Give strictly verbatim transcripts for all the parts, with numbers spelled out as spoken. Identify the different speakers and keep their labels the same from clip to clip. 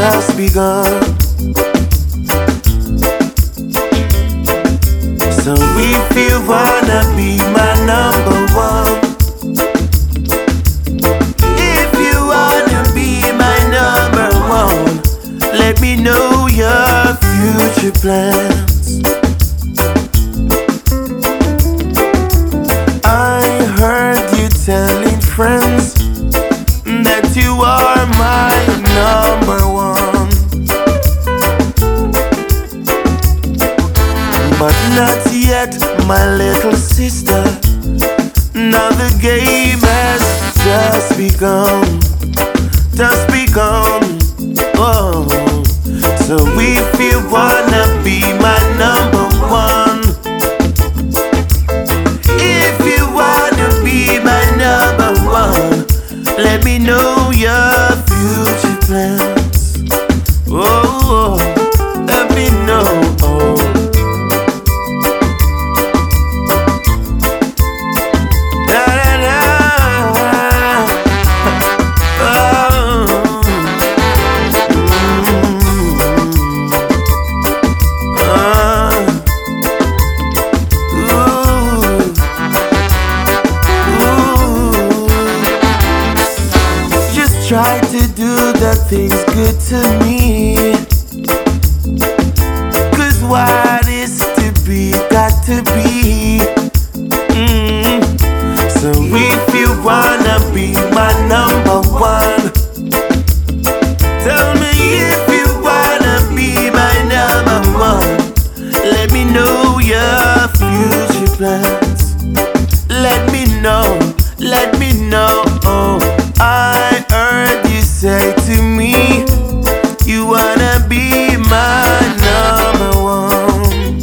Speaker 1: just begun. So if you wanna be my number one, if you wanna be my number one, let me know your future plans. I heard you telling friends that you are my number one, but not yet, my little sister. Now the game has just begun, just begun. Oh, so if you wanna be my number one, if you wanna be my number one, let me know your future plans. Oh, let me know. Oh. Da, da, da. Oh. Mm. Uh. Ooh. Ooh. Just try to do the things good to me, 'cause what is to be, got to be. Mm. So if you wanna be my number one, tell me if you wanna be my number one. Let me know your future plans. Let me know, let me know. Oh, I heard you say to me, you wanna be my number one.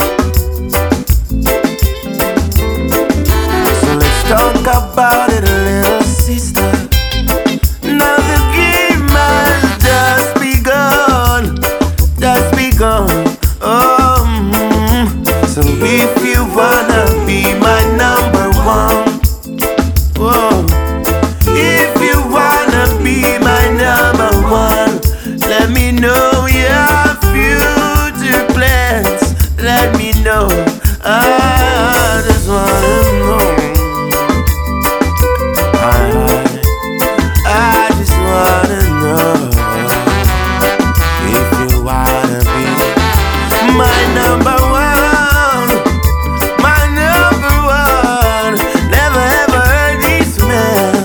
Speaker 1: So let's talk about it, little sister. Now the game has just begun, just begun. Oh, mm. So if you wanna be my number one, whoa. If you wanna be my number one, let me know your future plans. Let me know. I just wanna know. I, I just wanna know if you wanna be my number one, my number one. Never ever heard this man.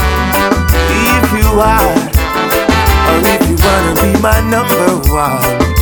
Speaker 1: If you are, or if you wanna be my number one.